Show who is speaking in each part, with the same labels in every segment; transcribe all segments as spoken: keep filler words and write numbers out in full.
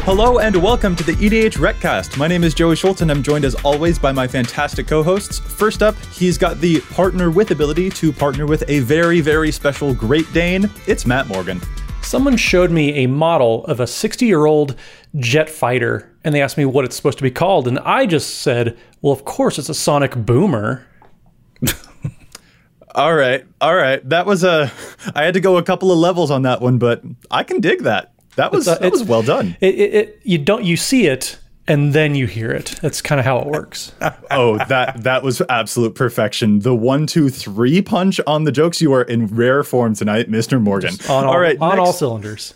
Speaker 1: Hello and welcome to the E D H Recast. My name is Joey Schultz and I'm joined as always by my fantastic co-hosts. First up, he's got the partner with ability to partner with a very, very special Great Dane. It's Matt Morgan.
Speaker 2: Someone showed me a model of a sixty-year-old jet fighter and they asked me what it's supposed to be called. And I just said, well, of course, it's a Sonic Boomer.
Speaker 1: All right. All right. That was a, I had to go a couple of levels on that one, but I can dig that. That was, uh, that was well done.
Speaker 2: It, it, it, you don't, you see it and then you hear it. That's kind of how it works.
Speaker 1: Oh, that, that was absolute perfection. The one, two, three punch on the jokes. You are in rare form tonight, Mister Morgan.
Speaker 2: On all,
Speaker 1: all right.
Speaker 2: On
Speaker 1: next.
Speaker 2: all cylinders.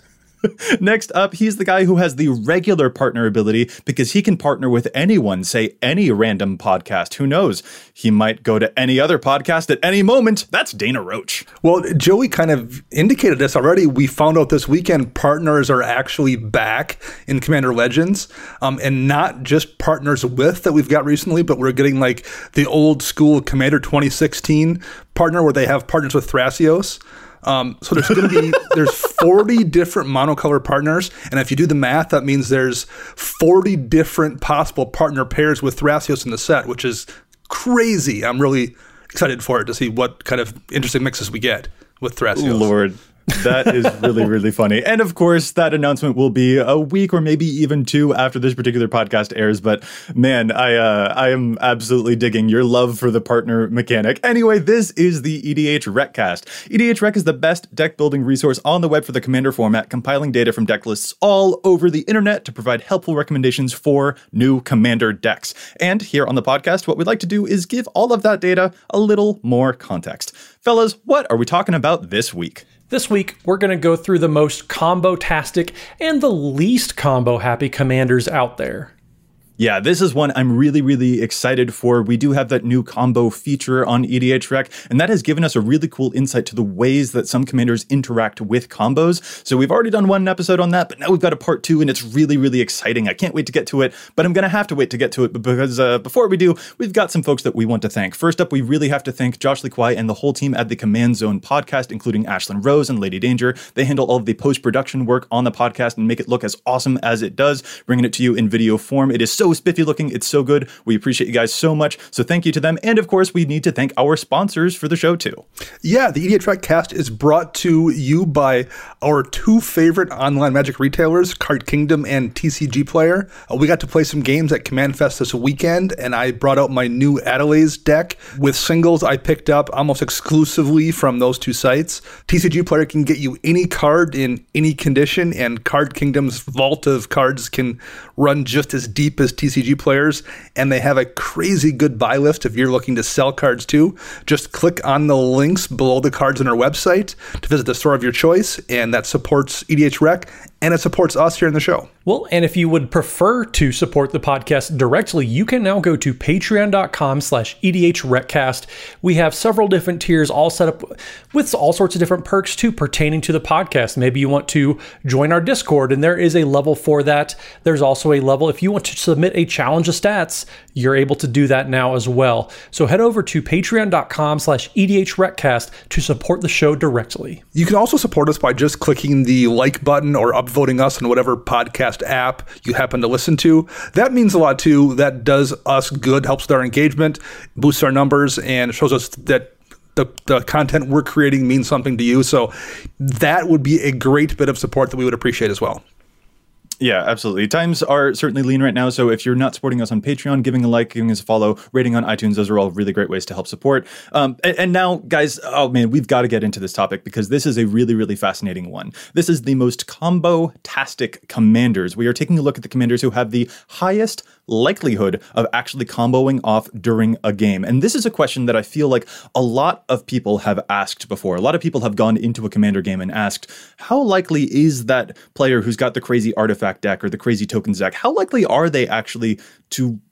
Speaker 1: Next up, he's the guy who has the regular partner ability because he can partner with anyone, say any random podcast. Who knows? He might go to any other podcast at any moment. That's Dana Roach.
Speaker 3: Well, Joey kind of indicated this already. We found out this weekend partners are actually back in Commander Legends, um, and not just partners with that we've got recently, but we're getting like the old school Commander twenty sixteen partner where they have partners with Thrasios. Um, so there's going to be, there's forty different monocolor partners. And if you do the math, that means there's forty different possible partner pairs with Thrasios in the set, which is crazy. I'm really excited for it to see what kind of interesting mixes we get with Thrasios.
Speaker 1: Lord. That is really, really funny. And of course, that announcement will be a week or maybe even two after this particular podcast airs. But man, I uh, I am absolutely digging your love for the partner mechanic. Anyway, this is the E D H Recast. E D H Rec is the best deck building resource on the web for the Commander format, compiling data from deck lists all over the internet to provide helpful recommendations for new Commander decks. And here on the podcast, what we'd like to do is give all of that data a little more context. Fellas, what are we talking about this week?
Speaker 2: This week, we're going to go through the most combo-tastic and the least combo-happy commanders out there.
Speaker 1: Yeah, this is one I'm really, really excited for. We do have that new combo feature on E D H Rec, and that has given us a really cool insight to the ways that some commanders interact with combos. So we've already done one episode on that, but now we've got a part two, and it's really, really exciting. I can't wait to get to it, but I'm going to have to wait to get to it because uh, before we do, we've got some folks that we want to thank. First up, we really have to thank Josh Lee-Kwai and the whole team at the Command Zone podcast, including Ashlyn Rose and Lady Danger. They handle all of the post-production work on the podcast and make it look as awesome as it does, bringing it to you in video form. It is so spiffy looking. It's so good. We appreciate you guys so much. So thank you to them. And of course, we need to thank our sponsors for the show too.
Speaker 3: Yeah, the E D H Recast is brought to you by our two favorite online Magic retailers, Card Kingdom and T C G Player. Uh, we got to play some games at Command Fest this weekend, and I brought out my new Adelaise deck with singles I picked up almost exclusively from those two sites. T C G Player can get you any card in any condition, and Card Kingdom's vault of cards can run just as deep as T C G Players, and they have a crazy good buy list if you're looking to sell cards too. Just click on the links below the cards on our website to visit the store of your choice, and that supports E D H Rec, and it supports us here in the show.
Speaker 2: Well, and if you would prefer to support the podcast directly, you can now go to patreon.com slash EDHRecast. We have several different tiers all set up with all sorts of different perks too pertaining to the podcast. Maybe you want to join our Discord, and there is a level for that. There's also a level if you want to submit a challenge of stats, you're able to do that now as well. So head over to patreon.com slash EDHRecast to support the show directly.
Speaker 3: You can also support us by just clicking the like button or upvoting us in whatever podcast app you happen to listen to. That means a lot too. That does us good, helps with our engagement, boosts our numbers, and shows us that the, the content we're creating means something to you. So that would be a great bit of support that we would appreciate as well.
Speaker 1: Yeah, absolutely. Times are certainly lean right now, so if you're not supporting us on Patreon, giving a like, giving us a follow, rating on iTunes, those are all really great ways to help support. Um, and, and now, guys, oh man, we've got to get into this topic because this is a really, really fascinating one. This is the most combo-tastic commanders. We are taking a look at the commanders who have the highest likelihood of actually comboing off during a game. And this is a question that I feel like a lot of people have asked before. A lot of people have gone into a commander game and asked, how likely is that player who's got the crazy artifact deck or the crazy tokens deck, how likely are they actually to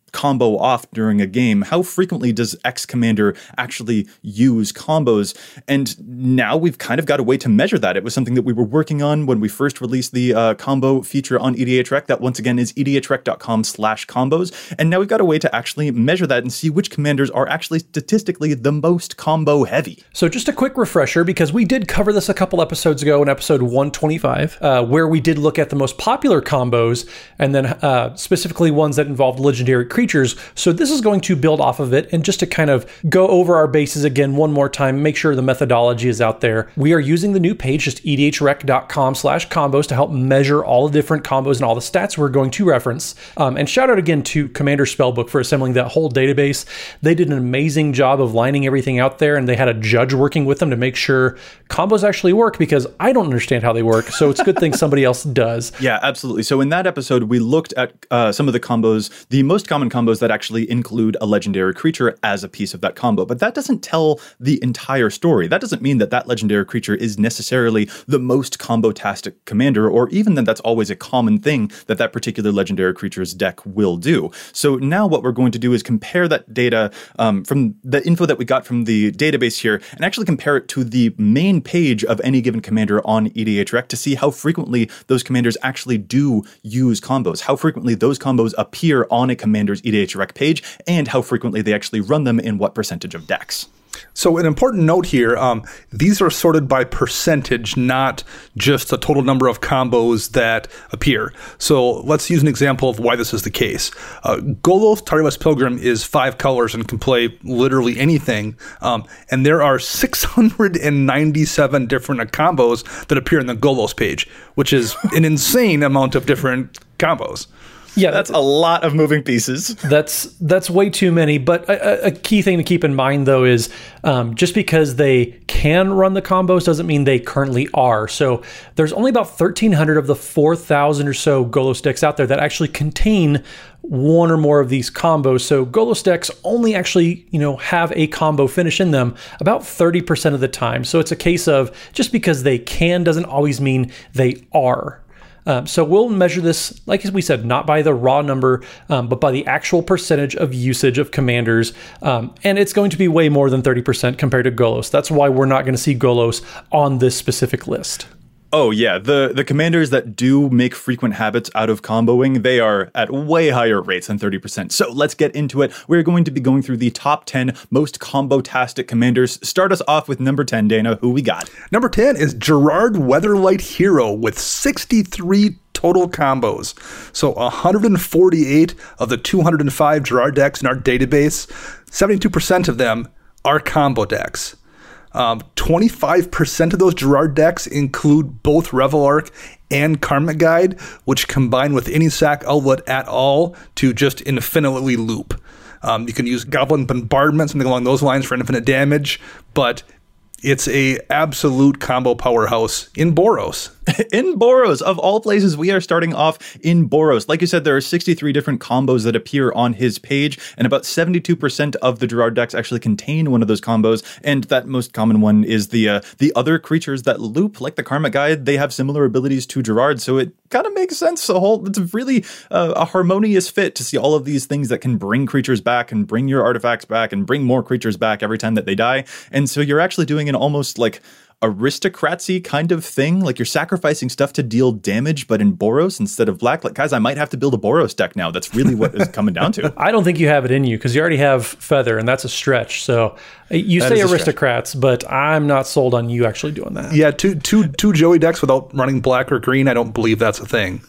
Speaker 1: combo off during a game? How frequently does X commander actually use combos? And now we've kind of got a way to measure that. It was something that we were working on when we first released the uh, combo feature on E D H Rec. That once again is edhrec.com slash combos. And now we've got a way to actually measure that and see which commanders are actually statistically the most combo heavy.
Speaker 2: So just a quick refresher, because we did cover this a couple episodes ago in episode one twenty-five, uh, where we did look at the most popular combos and then uh, specifically ones that involved legendary creatures. So this is going to build off of it. And just to kind of go over our bases again one more time, make sure the methodology is out there. We are using the new page, just edhrec.com slash combos to help measure all the different combos and all the stats we're going to reference. Um, and shout out again to Commander Spellbook for assembling that whole database. They did an amazing job of lining everything out there, and they had a judge working with them to make sure combos actually work, because I don't understand how they work. So it's a good thing somebody else does.
Speaker 1: Yeah, absolutely. So in that episode, we looked at uh, some of the combos, the most common combos that actually include a legendary creature as a piece of that combo. But that doesn't tell the entire story. That doesn't mean that that legendary creature is necessarily the most combo-tastic commander, or even that that's always a common thing that that particular legendary creature's deck will do. So now what we're going to do is compare that data um, from the info that we got from the database here and actually compare it to the main page of any given commander on E D H Rec to see how frequently those commanders actually do use combos, how frequently those combos appear on a commander's E D H Rec page, and how frequently they actually run them in what percentage of decks.
Speaker 3: So an important note here, um, these are sorted by percentage, not just the total number of combos that appear. So let's use an example of why this is the case. Uh, Golos Tireless Pilgrim is five colors and can play literally anything. Um, and there are six hundred ninety-seven different combos that appear in the Golos page, which is an insane amount of different combos.
Speaker 2: Yeah,
Speaker 1: that's a lot of moving pieces.
Speaker 2: That's that's way too many. But a, a key thing to keep in mind, though, is um, just because they can run the combos doesn't mean they currently are. So there's only about thirteen hundred of the four thousand or so Golos decks out there that actually contain one or more of these combos. So Golos decks only actually, you know, have a combo finish in them about thirty percent of the time. So it's a case of just because they can doesn't always mean they are. Um, so we'll measure this, like we said, not by the raw number, um, but by the actual percentage of usage of commanders. Um, and it's going to be way more than thirty percent compared to Golos. That's why we're not going to see Golos on this specific list.
Speaker 1: Oh, yeah. The the commanders that do make frequent habits out of comboing, they are at way higher rates than thirty percent. So let's get into it. We're going to be going through the top ten most combo-tastic commanders. Start us off with number ten, Dana. Who we got?
Speaker 3: Number ten is Gerard Weatherlight Hero with sixty-three total combos. So one hundred forty-eight of the two hundred five Gerard decks in our database, seventy-two percent of them are combo decks. Um, twenty-five percent of those Gerard decks include both Revel Arc and Karmic Guide, which combine with any sack outlet at all to just infinitely loop. Um, you can use Goblin Bombardment, something along those lines, for infinite damage, but it's a absolute combo powerhouse in Boros.
Speaker 1: In Boros, of all places, we are starting off in Boros. Like you said, there are sixty-three different combos that appear on his page, and about seventy-two percent of the Gerard decks actually contain one of those combos, and that most common one is the uh, the other creatures that loop, like the Karmic Guide. They have similar abilities to Gerard, so it kind of makes sense. The whole, it's a really uh, a harmonious fit to see all of these things that can bring creatures back and bring your artifacts back and bring more creatures back every time that they die. And so you're actually doing an almost like aristocracy kind of thing, like you're sacrificing stuff to deal damage, but in Boros instead of black. Like, guys, I might have to build a Boros deck now. That's really what is coming down to.
Speaker 2: I don't think you have it in you because you already have Feather, and that's a stretch. So you that say aristocrats, but I'm not sold on you actually doing that.
Speaker 3: Yeah, two two two Joey decks without running black or green. I don't believe that's a thing.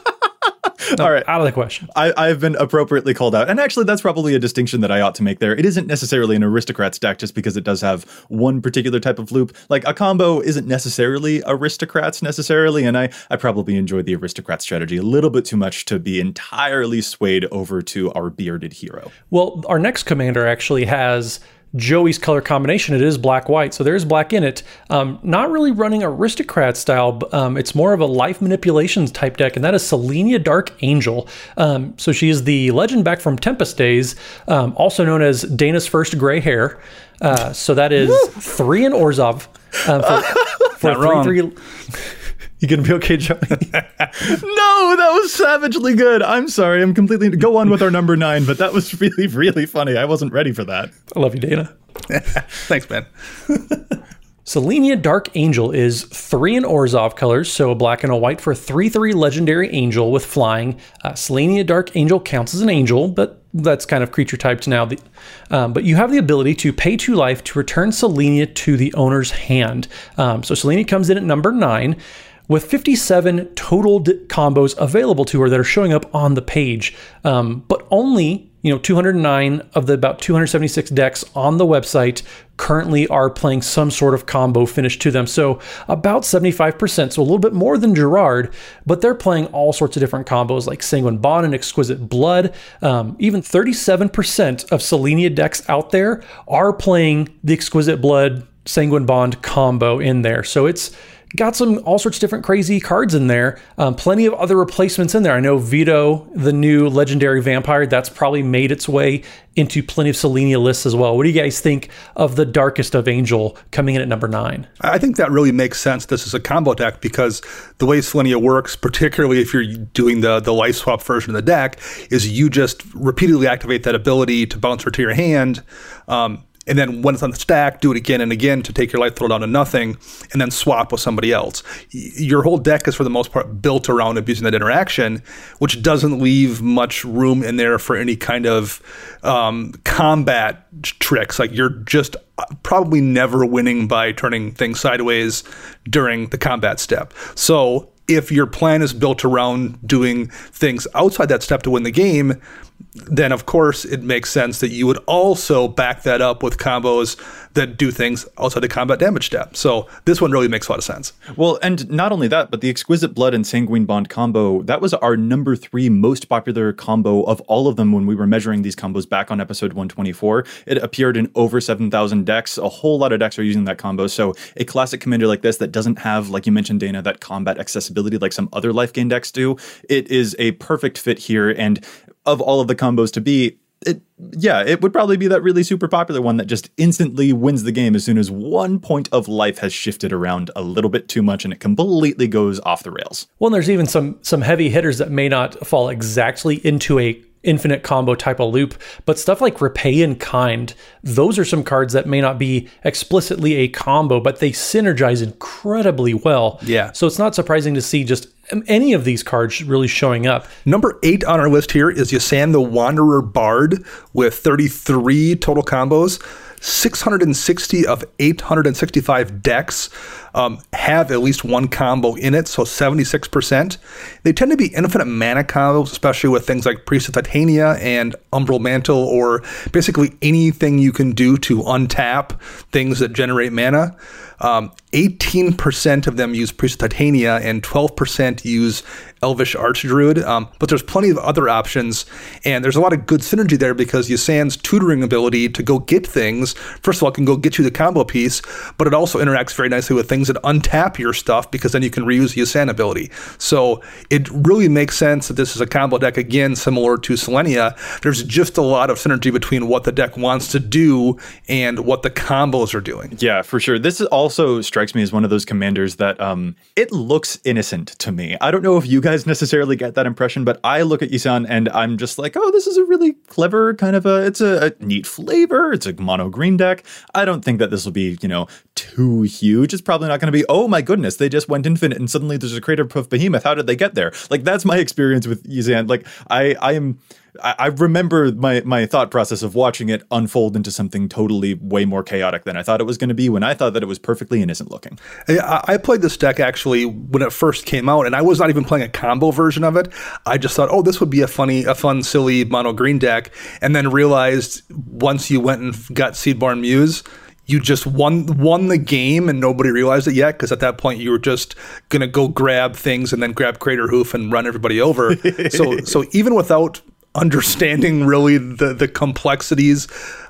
Speaker 2: No,
Speaker 1: all right,
Speaker 2: out of the question.
Speaker 1: I, I've been appropriately called out. And actually, that's probably a distinction that I ought to make there. It isn't necessarily an aristocrats deck just because it does have one particular type of loop. Like, a combo isn't necessarily aristocrats necessarily, and I, I probably enjoy the aristocrat strategy a little bit too much to be entirely swayed over to our bearded hero.
Speaker 2: Well, our next commander actually has Joey's color combination. It is black-white, so there's black in it. Um, not really running aristocrat style, but, um, it's more of a life manipulations type deck, and that is Selenia Dark Angel. Um, so she is the legend back from Tempest days, um, also known as Dana's first gray hair. Uh, so that is three in Orzhov. Um, for, for
Speaker 3: Not
Speaker 2: three,
Speaker 3: wrong.
Speaker 2: three, You gonna be okay, Joey?
Speaker 1: No, that was savagely good. I'm sorry. I'm completely... Go on with our number nine, but that was really, really funny. I wasn't ready for that.
Speaker 2: I love you, Dana.
Speaker 3: Thanks, man.
Speaker 2: Selenia Dark Angel is three in Orzhov colors, so a black and a white for three three legendary angel with flying. Uh, Selenia Dark Angel counts as an angel, but that's kind of creature typed now. The, um, but you have the ability to pay two life to return Selenia to the owner's hand. Um, so Selenia comes in at number nine. With fifty-seven total d- combos available to her that are showing up on the page, um, but only you know two hundred nine of the about two hundred seventy-six decks on the website currently are playing some sort of combo finish to them. So about seventy-five percent, so a little bit more than Gerard, but they're playing all sorts of different combos like Sanguine Bond and Exquisite Blood. Um, even thirty-seven percent of Selenia decks out there are playing the Exquisite Blood Sanguine Bond combo in there. So it's got some all sorts of different crazy cards in there. Um, plenty of other replacements in there. I know Vito, the new legendary vampire, that's probably made its way into plenty of Selenia lists as well. What do you guys think of the Darkest of Angel coming in at number nine?
Speaker 3: I think that really makes sense. This is a combo deck because the way Selenia works, particularly if you're doing the, the life swap version of the deck, is you just repeatedly activate that ability to bounce her to your hand. Um, And then when it's on the stack, do it again and again to take your life total down to nothing, and then swap with somebody else. Your whole deck is, for the most part, built around abusing that interaction, which doesn't leave much room in there for any kind of um, combat tricks. Like, you're just probably never winning by turning things sideways during the combat step. So if your plan is built around doing things outside that step to win the game, then of course it makes sense that you would also back that up with combos that do things outside the combat damage step. So this one really makes a lot of sense.
Speaker 1: Well, and not only that, but the Exquisite Blood and Sanguine Bond combo, that was our number three most popular combo of all of them when we were measuring these combos back on episode one twenty-four. It appeared in over seven thousand decks. A whole lot of decks are using that combo. So a classic commander like this that doesn't have, like you mentioned, Dana, that combat accessibility like some other life gain decks do, it is a perfect fit here. And of all of the combos to be, it yeah, it would probably be that really super popular one that just instantly wins the game as soon as one point of life has shifted around a little bit too much and it completely goes off the rails.
Speaker 2: Well, and there's even some some heavy hitters that may not fall exactly into a infinite combo type of loop, but stuff like Repay in Kind, those are some cards that may not be explicitly a combo, but they synergize incredibly well.
Speaker 3: Yeah.
Speaker 2: So it's not surprising to see just any of these cards really showing up.
Speaker 3: Number eight on our list here is Yasan the Wanderer Bard with thirty-three total combos. six hundred sixty of eight hundred sixty-five decks um, have at least one combo in it, so seventy-six percent. They tend to be infinite mana combos, especially with things like Priest of Titania and Umbral Mantle, or basically anything you can do to untap things that generate mana. Um, eighteen percent of them use Priest of Titania and twelve percent use Elvish Archdruid, um, but there's plenty of other options, and there's a lot of good synergy there because Yasan's tutoring ability to go get things, first of all, can go get you the combo piece, but it also interacts very nicely with things that untap your stuff because then you can reuse the Yasan ability. So it really makes sense that this is a combo deck, again, similar to Selenia. There's just a lot of synergy between what the deck wants to do and what the combos are doing.
Speaker 1: Yeah, for sure. This also strikes me as one of those commanders that um, it looks innocent to me. I don't know if you guys necessarily get that impression, but I look at Yasan and I'm just like, oh, this is a really clever kind of a, it's a, a neat flavor. It's a mono green deck. I don't think that this will be, you know, too huge. It's probably not going to be, oh my goodness, they just went infinite and suddenly there's a Crater Puff Behemoth. How did they get there? Like, that's my experience with Yasan. Like, I, I am... I remember my, my thought process of watching it unfold into something totally way more chaotic than I thought it was going to be when I thought that it was perfectly innocent looking.
Speaker 3: I played this deck actually when it first came out, and I was not even playing a combo version of it. I just thought, oh, this would be a funny, a fun, silly mono green deck, and then realized once you went and got Seedborn Muse, you just won won the game and nobody realized it yet, because at that point you were just going to go grab things and then grab Crater Hoof and run everybody over. so so even without understanding really the, the complexities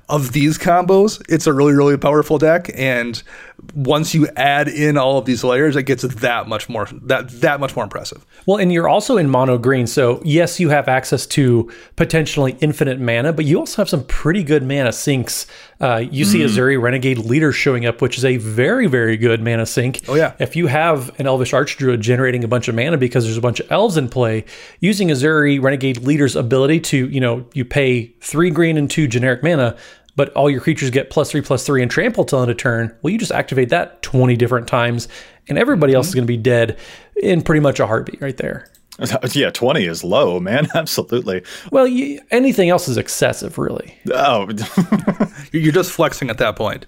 Speaker 3: of these combos, it's a really, really powerful deck. And once you add in all of these layers, it gets that much more that that much more impressive.
Speaker 2: Well, and you're also in mono green, so yes, you have access to potentially infinite mana, but you also have some pretty good mana sinks. Uh, you mm. see Azuri Renegade Leader showing up, which is a very, very good mana sink.
Speaker 3: Oh yeah.
Speaker 2: If you have an Elvish Archdruid generating a bunch of mana because there's a bunch of elves in play, using Azuri Renegade Leader's ability to, you know, you pay three green and two generic mana, but all your creatures get plus three, plus three, and trample till end of turn. Well, you just activate that twenty different times, and everybody else is going to be dead in pretty much a heartbeat right there.
Speaker 1: Yeah, twenty is low, man. Absolutely.
Speaker 2: Well, you, anything else is excessive, really.
Speaker 1: Oh,
Speaker 3: you're just flexing at that point.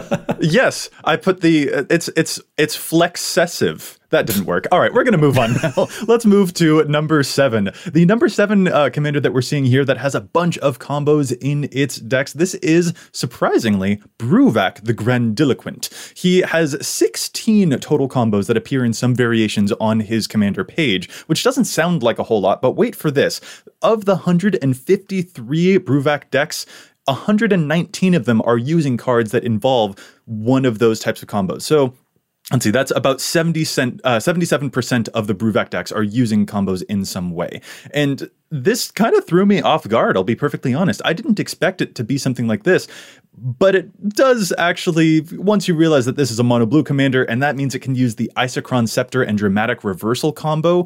Speaker 1: Yes, I put the it's it's it's flexessive. That didn't work. All right, we're going to move on now. Let's move to number seven. The number seven uh, commander that we're seeing here that has a bunch of combos in its decks. This is, surprisingly, Bruvak the Grandiloquent. He has sixteen total combos that appear in some variations on his commander page, which doesn't sound like a whole lot, but wait for this. Of the one hundred fifty-three Bruvak decks, one hundred nineteen of them are using cards that involve one of those types of combos. So let's see, that's about seventy cent, uh, seventy-seven percent of the Bruvak decks are using combos in some way. And this kind of threw me off guard, I'll be perfectly honest. I didn't expect it to be something like this, but it does actually, once you realize that this is a mono blue commander, and that means it can use the Isochron Scepter and Dramatic Reversal combo,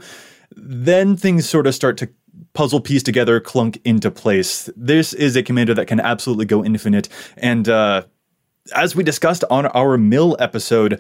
Speaker 1: then things sort of start to puzzle piece together, clunk into place. This is a commander that can absolutely go infinite. And uh, as we discussed on our mill episode,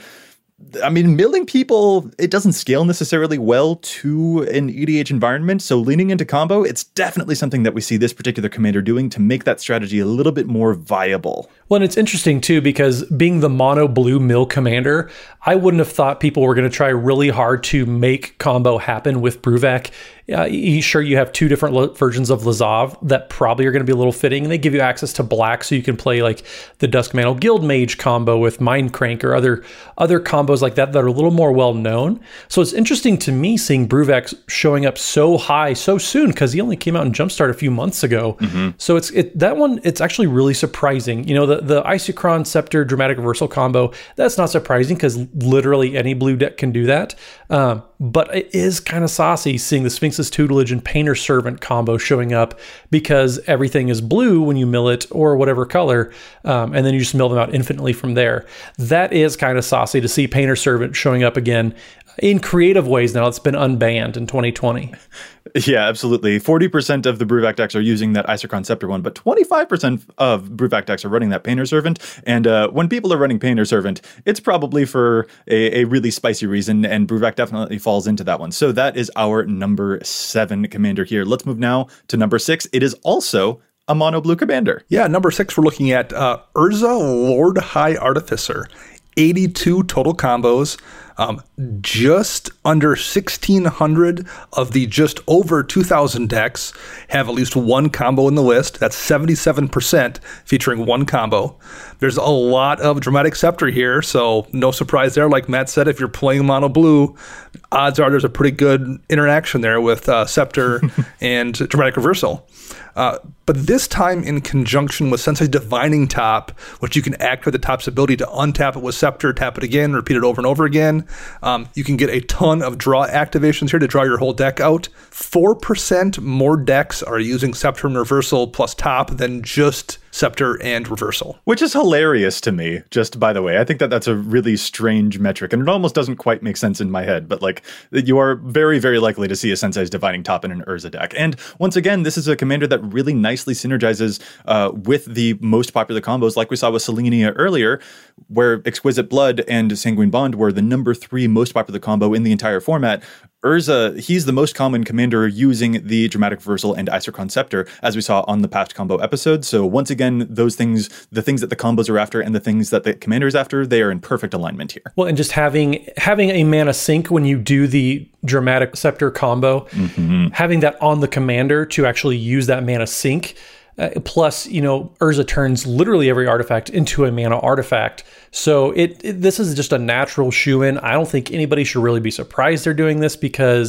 Speaker 1: I mean, milling people, it doesn't scale necessarily well to an E D H environment. So leaning into combo, it's definitely something that we see this particular commander doing to make that strategy a little bit more viable.
Speaker 2: Well, and it's interesting too, because being the mono blue mill commander, I wouldn't have thought people were going to try really hard to make combo happen with Bruvak. Uh, sure, you have two different lo- versions of Lazav that probably are going to be a little fitting, and they give you access to black, so you can play like the Duskmantle Guildmage combo with Mindcrank or other other combos like that that are a little more well known. So it's interesting to me seeing Bruvak showing up so high so soon, because he only came out in Jumpstart a few months ago. Mm-hmm. So it's it that one. It's actually really surprising. You know, the the Isochron Scepter Dramatic Reversal combo. That's not surprising because literally any blue deck can do that. Um, but it is kind of saucy seeing the Sphinx's Tutelage and Painter Servant combo showing up, because everything is blue when you mill it or whatever color, um, and then you just mill them out infinitely from there. That is kind of saucy to see Painter Servant showing up again in creative ways now. It's been unbanned in twenty twenty.
Speaker 1: Yeah, absolutely. forty percent of the Bruvak decks are using that Isochron Scepter one, but twenty-five percent of Bruvak decks are running that Painter Servant. And uh, when people are running Painter Servant, it's probably for a, a really spicy reason, and Bruvak definitely falls into that one. So that is our number seven commander here. Let's move now to number six. It is also a mono blue commander.
Speaker 3: Yeah, number six, we're looking at uh, Urza Lord High Artificer. eighty-two total combos. Um, just under sixteen hundred of the just over two thousand decks have at least one combo in the list. That's seventy-seven percent featuring one combo. There's a lot of Dramatic Scepter here, so no surprise there. Like Matt said, if you're playing mono blue, odds are there's a pretty good interaction there with uh, Scepter and Dramatic Reversal. Uh, but this time in conjunction with Sensei's Divining Top, which you can activate the top's ability to untap it with Scepter, tap it again, repeat it over and over again. Um, you can get a ton of draw activations here to draw your whole deck out. four percent more decks are using Scepter and Reversal plus top than just Scepter and Reversal.
Speaker 1: Which is hilarious to me, just by the way. I think that that's a really strange metric, and it almost doesn't quite make sense in my head, but like, you are very, very likely to see a Sensei's Divining Top in an Urza deck. And once again, this is a commander that really nicely synergizes uh, with the most popular combos, like we saw with Selenia earlier, where Exquisite Blood and Sanguine Bond were the number three most popular combo in the entire format. Urza, he's the most common commander using the Dramatic Reversal and Isochron Scepter, as we saw on the past combo episode. So once again, those things, the things that the combos are after and the things that the commander is after, they are in perfect alignment here.
Speaker 2: Well, and just having having a mana sink when you do the Dramatic Scepter combo, mm-hmm. having that on the commander to actually use that mana sink. Uh, plus, you know, Urza turns literally every artifact into a mana artifact. So it, it this is just a natural shoe-in. I don't think anybody should really be surprised they're doing this, because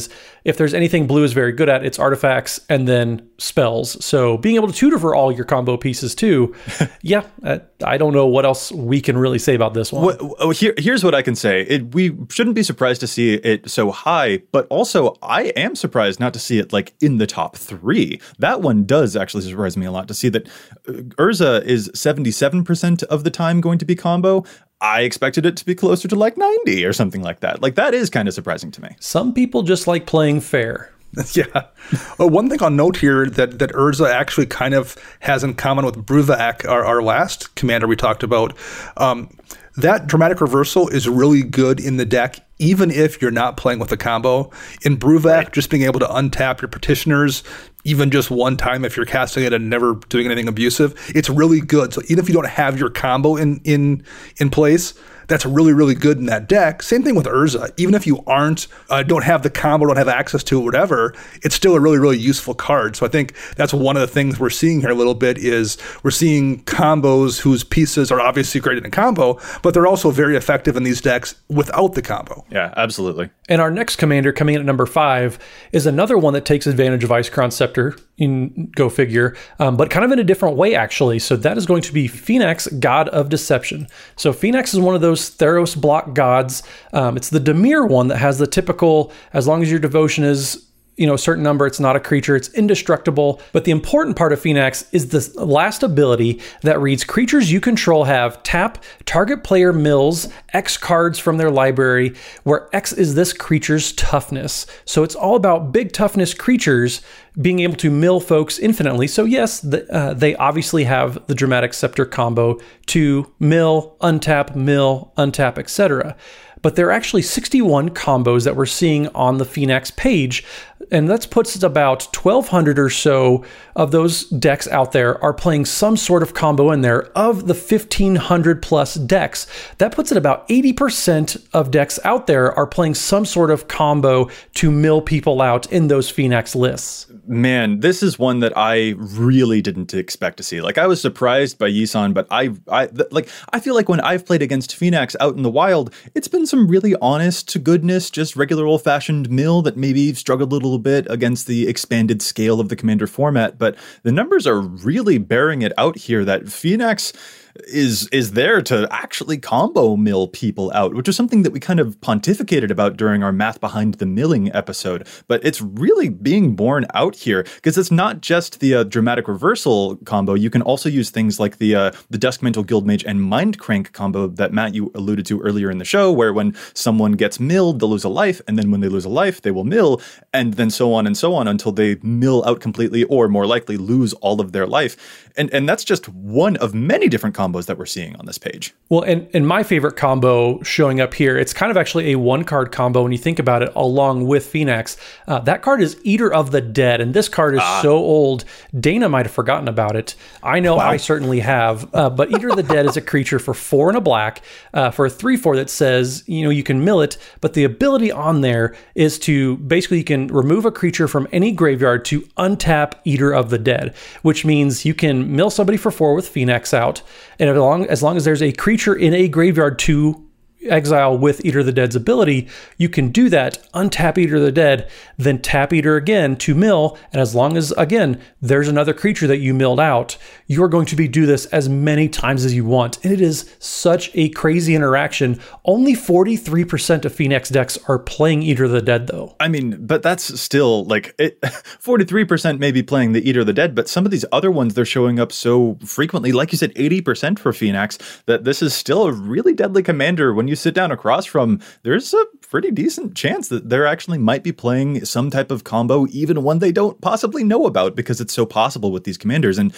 Speaker 2: if there's anything blue is very good at, it's artifacts and then spells. So being able to tutor for all your combo pieces too, yeah, uh, I don't know what else we can really say about this one.
Speaker 1: Well, here, here's what I can say. It, we shouldn't be surprised to see it so high, but also I am surprised not to see it like in the top three. That one does actually surprise me a lot to see that Urza is seventy-seven percent of the time going to be combo. I expected it to be closer to like ninety or something like that. Like that is kind of surprising to me.
Speaker 2: Some people just like playing fair.
Speaker 3: Yeah. Well, one thing I'll note here that, that Urza actually kind of has in common with Bruvac, our, our last commander we talked about. Um, that dramatic reversal is really good in the deck, even if you're not playing with a combo. In Bruvac, right. just being able to untap your petitioners, even just one time if you're casting it and never doing anything abusive, it's really good. So even if you don't have your combo in in in place, that's really, really good in that deck. Same thing with Urza. Even if you aren't, uh, don't have the combo, don't have access to it, whatever, it's still a really, really useful card. So I think that's one of the things we're seeing here a little bit is we're seeing combos whose pieces are obviously great in a combo, but they're also very effective in these decks without the combo.
Speaker 1: Yeah, absolutely.
Speaker 2: And our next commander coming in at number five is another one that takes advantage of Icecrown Scepter, in Go Figure, um, but kind of in a different way, actually. So that is going to be Phoenix, God of Deception. So Phoenix is one of those Theros block gods. Um, it's the Dimir one that has the typical, as long as your devotion is you know, a certain number, it's not a creature, it's indestructible. But the important part of Phoenix is this last ability that reads, creatures you control have tap, target player mills X cards from their library, where X is this creature's toughness. So it's all about big toughness creatures being able to mill folks infinitely. So yes, the, uh, they obviously have the Dramatic Scepter combo to mill, untap, mill, untap, et cetera. But there are actually sixty-one combos that we're seeing on the Phoenix page, and that puts it about twelve hundred or so of those decks out there are playing some sort of combo in there. Of the fifteen hundred plus decks, that puts it about eighty percent of decks out there are playing some sort of combo to mill people out in those Phoenix lists.
Speaker 1: Man, this is one that I really didn't expect to see. Like, I was surprised by Yisan, but I, I th- like, I feel like when I've played against Phoenix out in the wild, it's been some really honest to goodness, just regular old-fashioned mill that maybe struggled a little bit against the expanded scale of the Commander format. But the numbers are really bearing it out here that Phoenix is is there to actually combo mill people out, which is something that we kind of pontificated about during our Math Behind the Milling episode. But it's really being borne out here because it's not just the uh, Dramatic Reversal combo. You can also use things like the uh, the Duskmantle Guildmage and Mind Crank combo that Matt, you alluded to earlier in the show, where when someone gets milled, they'll lose a life, and then when they lose a life, they will mill, and then so on and so on until they mill out completely, or more likely lose all of their life. And and that's just one of many different combos that we're seeing on this page.
Speaker 2: Well, and, and my favorite combo showing up here, it's kind of actually a one-card combo when you think about it, along with Phoenix. Uh, that card is Eater of the Dead, and this card is ah. so old, Dana might have forgotten about it. I know wow. I certainly have. Uh, but Eater of the Dead is a creature for four and a black, uh, for a three four that says, you know, you can mill it, but the ability on there is to, basically you can remove a creature from any graveyard to untap Eater of the Dead, which means you can mill somebody for four with Phoenix out, and as long, as long as there's a creature in a graveyard to exile with Eater of the Dead's ability, you can do that, untap Eater of the Dead, then tap Eater again to mill, and as long as, again, there's another creature that you milled out, you're going to be do this as many times as you want. And it is such a crazy interaction. Only forty-three percent of Phoenix decks are playing Eater of the Dead, though.
Speaker 1: I mean, but that's still, like, it, forty-three percent may be playing the Eater of the Dead, but some of these other ones, they're showing up so frequently, like you said, eighty percent for Phoenix, that this is still a really deadly commander. When you sit down across from, there's a pretty decent chance that there actually might be playing some type of combo, even one they don't possibly know about, because it's so possible with these commanders. And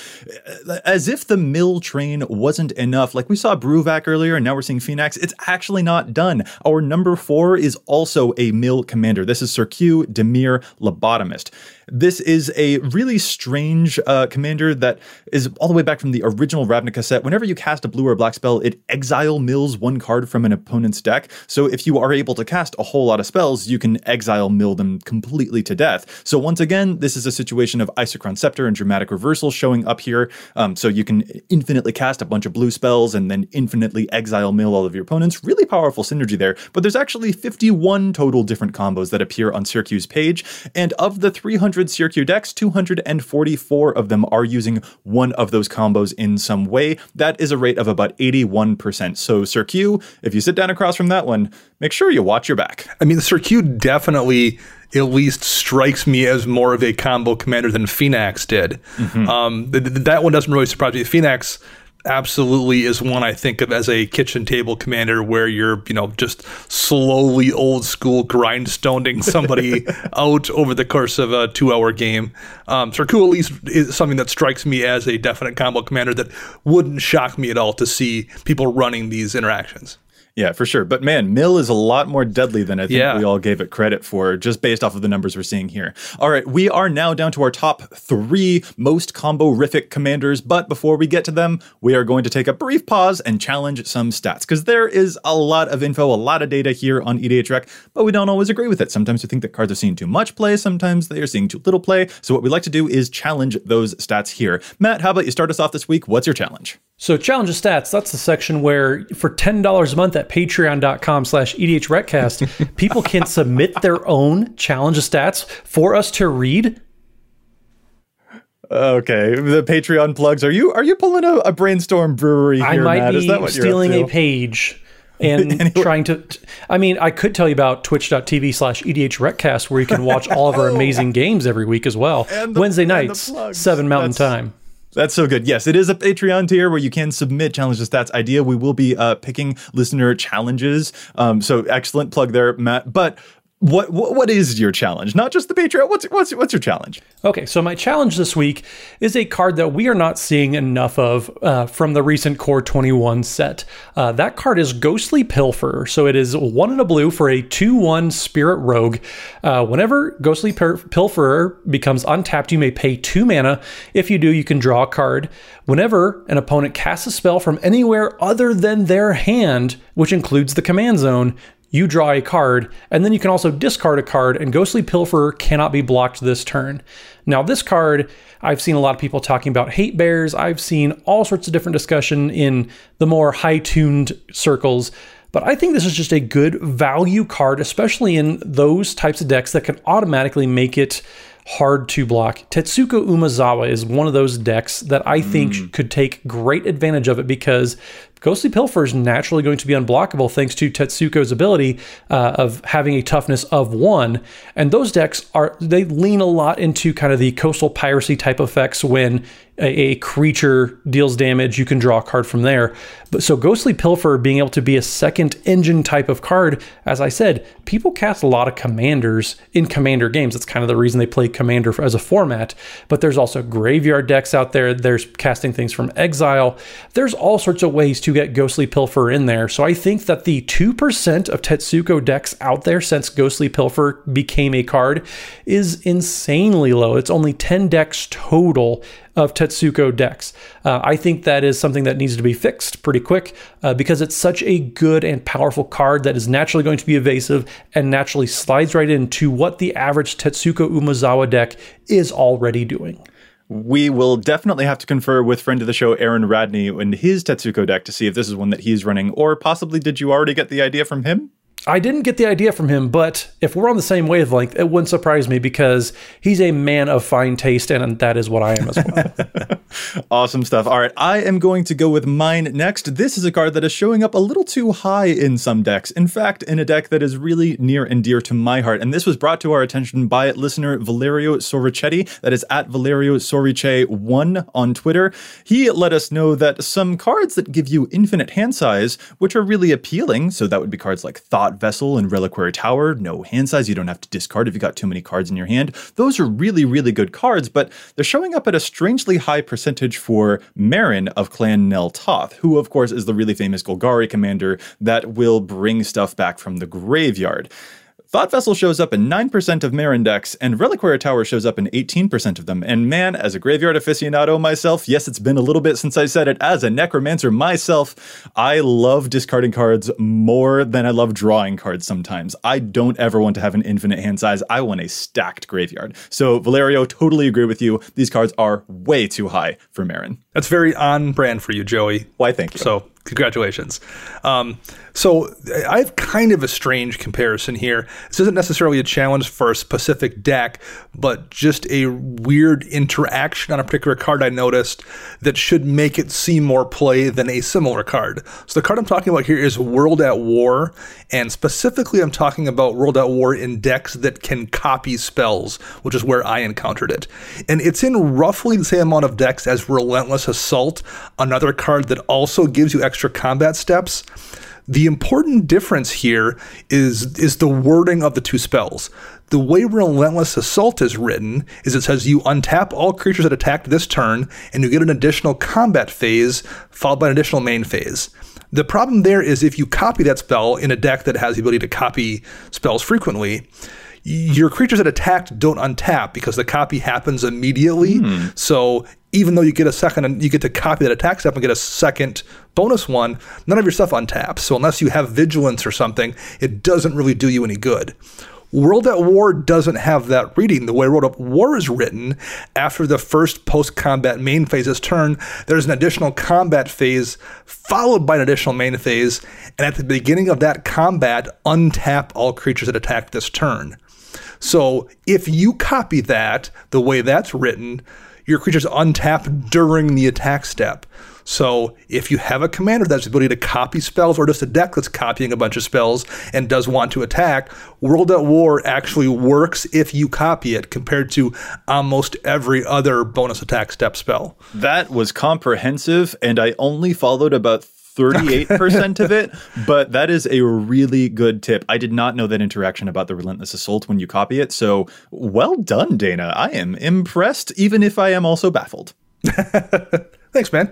Speaker 1: as if the mill train wasn't enough, like we saw Bruvac earlier, and now we're seeing Phoenix, it's actually not done. Our number four is also a mill commander. This is Sir Q, Dimir, Lobotomist. This is a really strange uh, commander that is all the way back from the original Ravnica set. Whenever you cast a blue or black spell, it exile mills one card from an opponent's deck. So if you are able to cast a whole lot of spells, you can exile mill them completely to death. So once again, this is a situation of Isochron Scepter and Dramatic Reversal showing up here. Um, so you can infinitely cast a bunch of blue spells and then infinitely exile mill all of your opponents. Really powerful synergy there. But there's actually fifty-one total different combos that appear on Syrcu's page. And of the three hundred Syrcu decks, two hundred forty-four of them are using one of those combos in some way. That is a rate of about eighty-one percent. So Syrcu, if you sit down across from that one, make sure you watch your back.
Speaker 3: I mean, Syrcu definitely at least strikes me as more of a combo commander than Phoenix did. Mm-hmm. Um, th- th- that one doesn't really surprise me. Phoenix absolutely is one I think of as a kitchen table commander where you're, you know, just slowly old school grindstoning somebody out over the course of a two hour game. Um, Syrcu at least is something that strikes me as a definite combo commander that wouldn't shock me at all to see people running these interactions.
Speaker 1: Yeah, for sure. But man, Mill is a lot more deadly than I think
Speaker 3: yeah.
Speaker 1: we all gave it credit for, just based off of the numbers we're seeing here. All right, we are now down to our top three most combo-rific commanders. But before we get to them, we are going to take a brief pause and challenge some stats, because there is a lot of info, a lot of data here on E D H Rec, but we don't always agree with it. Sometimes we think that cards are seeing too much play. Sometimes they are seeing too little play. So what we like to do is challenge those stats here. Matt, how about you start us off this week? What's your challenge?
Speaker 2: So challenge of stats, that's the section where for ten dollars a month at patreon.com slash EDHRecast, people can submit their own challenge of stats for us to read.
Speaker 1: Okay, the Patreon plugs. Are you are you pulling a, a Brainstorm Brewery here,
Speaker 2: I might
Speaker 1: Matt?
Speaker 2: be
Speaker 1: Is that what
Speaker 2: stealing
Speaker 1: you're
Speaker 2: a
Speaker 1: up to?
Speaker 2: page and anyway. trying to... I mean, I could tell you about twitch.tv slash EDHRecast, where you can watch all of our amazing games every week as well.
Speaker 1: And the,
Speaker 2: Wednesday
Speaker 1: and
Speaker 2: nights, seven Mountain
Speaker 1: That's,
Speaker 2: Time.
Speaker 1: That's so good. Yes, it is a Patreon tier where you can submit challenge to stats idea. We will be uh, picking listener challenges. Um, so excellent plug there, Matt. But what, what what is your challenge? Not just the Patreon. What's what's what's your challenge?
Speaker 2: Okay, so my challenge this week is a card that we are not seeing enough of uh, from the recent Core twenty-one set. Uh, that card is Ghostly Pilferer. So it is one in a blue for a two one Spirit Rogue. Uh, whenever Ghostly per- Pilferer becomes untapped, you may pay two mana. If you do, you can draw a card. Whenever an opponent casts a spell from anywhere other than their hand, which includes the command zone, you draw a card, and then you can also discard a card, and Ghostly Pilferer cannot be blocked this turn. Now, this card, I've seen a lot of people talking about hate bears. I've seen all sorts of different discussion in the more high-tuned circles, but I think this is just a good value card, especially in those types of decks that can automatically make it hard to block. Tetsuko Umezawa is one of those decks that I think mm. could take great advantage of it, because Ghostly Pilferer is naturally going to be unblockable thanks to Tetsuko's ability uh, of having a toughness of one. And those decks are, they lean a lot into kind of the Coastal Piracy type effects. When a, a creature deals damage, you can draw a card from there. But so Ghostly Pilferer being able to be a second engine type of card, as I said, people cast a lot of commanders in commander games. That's kind of the reason they play commander as a format. But there's also graveyard decks out there. There's casting things from exile. There's all sorts of ways to get Ghostly Pilferer in there. So I think that the two percent of Tetsuko decks out there since Ghostly Pilferer became a card is insanely low. It's only ten decks total of Tetsuko decks. Uh, I think that is something that needs to be fixed pretty quick uh, because it's such a good and powerful card that is naturally going to be evasive and naturally slides right into what the average Tetsuko Umezawa deck is already doing.
Speaker 1: We will definitely have to confer with friend of the show, Aaron Radney, and his Tetsuko deck to see if this is one that he's running, or possibly did you already get the idea from him?
Speaker 2: I didn't get the idea from him, but if we're on the same wavelength, it wouldn't surprise me because he's a man of fine taste, and that is what I am as well.
Speaker 1: Awesome stuff. All right, I am going to go with mine next. This is a card that is showing up a little too high in some decks. In fact, in a deck that is really near and dear to my heart. And this was brought to our attention by listener Valerio Soricetti. That is at Valerio Sorice one on Twitter. He let us know that some cards that give you infinite hand size, which are really appealing, so that would be cards like Thought Vessel and Reliquary Tower, no hand size, you don't have to discard if you got too many cards in your hand. Those are really, really good cards, but they're showing up at a strangely high percentage for Marin of Clan Nel Toth, who of course is the really famous Golgari commander that will bring stuff back from the graveyard. Thought Vessel shows up in nine percent of Marin decks, and Reliquary Tower shows up in eighteen percent of them. And man, as a graveyard aficionado myself, yes, it's been a little bit since I said it, as a Necromancer myself, I love discarding cards more than I love drawing cards sometimes. I don't ever want to have an infinite hand size. I want a stacked graveyard. So Valerio, totally agree with you. These cards are way too high for Marin.
Speaker 3: That's very on brand for you, Joey.
Speaker 1: Why, thank you.
Speaker 3: So congratulations. Um, so I have kind of a strange comparison here. This isn't necessarily a challenge for a specific deck, but just a weird interaction on a particular card I noticed that should make it see more play than a similar card. So the card I'm talking about here is World at War, and specifically I'm talking about World at War in decks that can copy spells, which is where I encountered it. And it's in roughly the same amount of decks as Relentless Assault, another card that also gives you extra combat steps. The important difference here is, is the wording of the two spells. The way Relentless Assault is written is it says you untap all creatures that attacked this turn, and you get an additional combat phase followed by an additional main phase. The problem there is if you copy that spell in a deck that has the ability to copy spells frequently, your creatures that attacked don't untap because the copy happens immediately. Hmm. So even though you get a second, and you get to copy that attack step and get a second bonus one, none of your stuff untaps. So unless you have Vigilance or something, it doesn't really do you any good. World at War doesn't have that reading. The way World at War is written, after the first post-combat main phase's turn, there's an additional combat phase followed by an additional main phase, and at the beginning of that combat, untap all creatures that attacked this turn. So if you copy that, the way that's written, your creatures untap during the attack step. So if you have a commander that has the ability to copy spells, or just a deck that's copying a bunch of spells and does want to attack, World at War actually works if you copy it compared to almost every other bonus attack step spell.
Speaker 1: That was comprehensive, and I only followed about thirty-eight percent of it, but that is a really good tip. I did not know that interaction about the Relentless Assault when you copy it, so well done, Dana. I am impressed, even if I am also baffled.
Speaker 3: Thanks, man.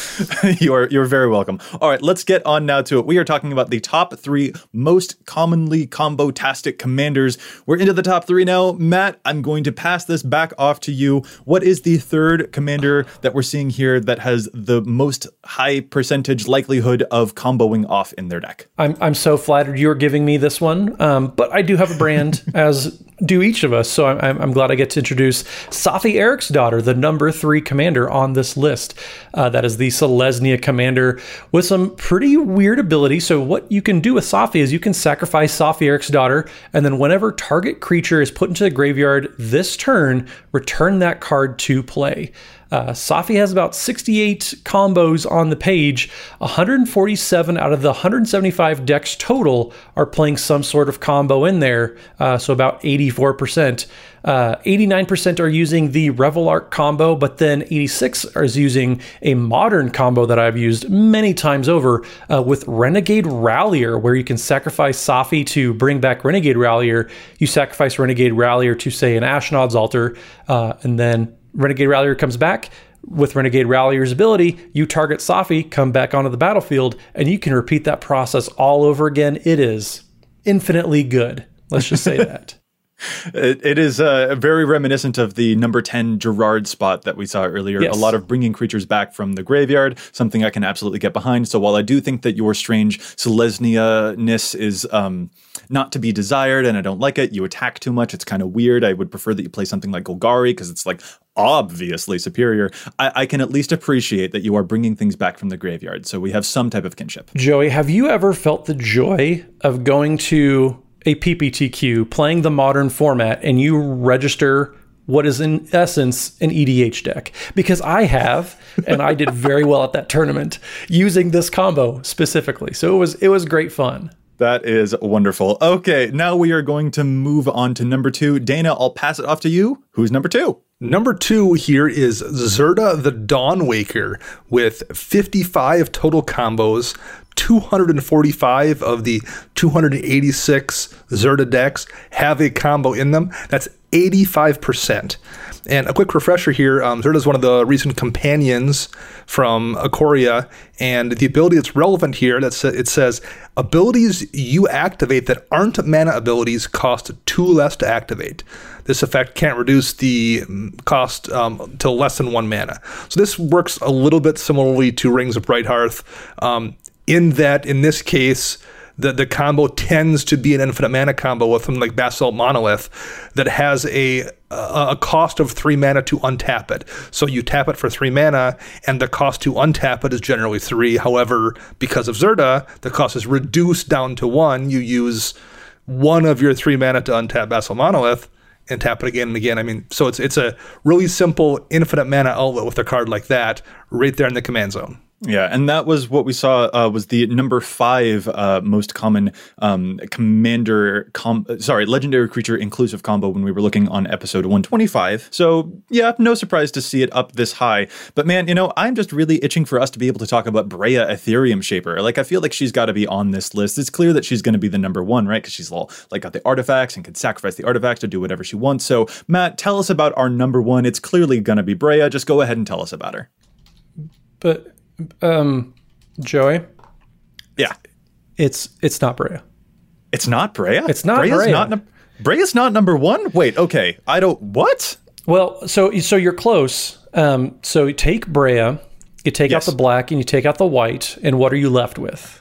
Speaker 1: you're you're very welcome. All right, let's get on now to it. We are talking about the top three most commonly combo-tastic commanders. We're into the top three now. Matt, I'm going to pass this back off to you. What is the third commander that we're seeing here that has the most high percentage likelihood of comboing off in their deck?
Speaker 2: I'm I'm so flattered you're giving me this one, um, but I do have a brand, as do each of us, so I'm, I'm glad I get to introduce Safi Eriksdottir, the number three commander on this list. Uh, that is the Selesnya commander with some pretty weird ability. So what you can do with Safi is you can sacrifice Safi Eriksdottir, and then whenever target creature is put into the graveyard this turn, return that card to play. Uh, Safi has about sixty-eight combos on the page. one hundred forty-seven out of the one hundred seventy-five decks total are playing some sort of combo in there, uh, so about eighty-four percent. Uh, eighty-nine percent are using the Revel Arc combo, but then eighty-six is using a modern combo that I've used many times over uh, with Renegade Rallier, where you can sacrifice Safi to bring back Renegade Rallier. You sacrifice Renegade Rallier to, say, an Ashnod's Altar, uh, and then Renegade Rallier comes back. With Renegade Rallier's ability, you target Safi, come back onto the battlefield, and you can repeat that process all over again. It is infinitely good. Let's just say that.
Speaker 1: It, it is uh, very reminiscent of the number ten Gerard spot that we saw earlier. Yes. A lot of bringing creatures back from the graveyard, something I can absolutely get behind. So while I do think that your strange Selesnya-ness is um, not to be desired, and I don't like it, you attack too much, it's kind of weird. I would prefer that you play something like Golgari, because it's like obviously superior. I, I can at least appreciate that you are bringing things back from the graveyard. So we have some type of kinship.
Speaker 2: Joey, have you ever felt the joy of going to a P P T Q, playing the modern format, and you register what is in essence an E D H deck? Because I have, and I did very well at that tournament using this combo specifically. So it was it was great fun.
Speaker 1: That is wonderful. Okay, now we are going to move on to number two. Dana, I'll pass it off to you. Who's number two?
Speaker 3: Number two here is Zirda the Dawnwaker with fifty-five total combos. two hundred forty-five of the two hundred eighty-six Zirda decks have a combo in them. That's eighty-five percent. And a quick refresher here, um, Zerda is one of the recent companions from Ikoria, and the ability that's relevant here, that's, it says, abilities you activate that aren't mana abilities cost two less to activate. This effect can't reduce the cost um, to less than one mana. So this works a little bit similarly to Rings of Brighthearth, um, in that, in this case, The, the combo tends to be an infinite mana combo with something like Basalt Monolith that has a, a a cost of three mana to untap it. So you tap it for three mana, and the cost to untap it is generally three. However, because of Zerda, the cost is reduced down to one. You use one of your three mana to untap Basalt Monolith and tap it again and again. I mean, so it's it's a really simple infinite mana outlet with a card like that right there in the command zone.
Speaker 1: Yeah, and that was what we saw uh, was the number five uh, most common um, commander, com- sorry, legendary creature inclusive combo when we were looking on episode one twenty-five. So yeah, no surprise to see it up this high. But man, you know, I'm just really itching for us to be able to talk about Breya Ethereum Shaper. Like, I feel like she's got to be on this list. It's clear that she's going to be the number one, right? Because she's all like got the artifacts and can sacrifice the artifacts to do whatever she wants. So Matt, tell us about our number one. It's clearly going to be Breya. Just go ahead and tell us about her.
Speaker 2: But Um, Joey?
Speaker 1: Yeah.
Speaker 2: It's it's not Breya.
Speaker 1: It's not Breya?
Speaker 2: It's not
Speaker 1: Breya's
Speaker 2: Breya.
Speaker 1: Not num- Breya's not number one? Wait, okay. I don't... What?
Speaker 2: Well, so so you're close. Um, so you take Breya, you take
Speaker 1: Yes.
Speaker 2: out the black, and you take out the white, and what are you left with?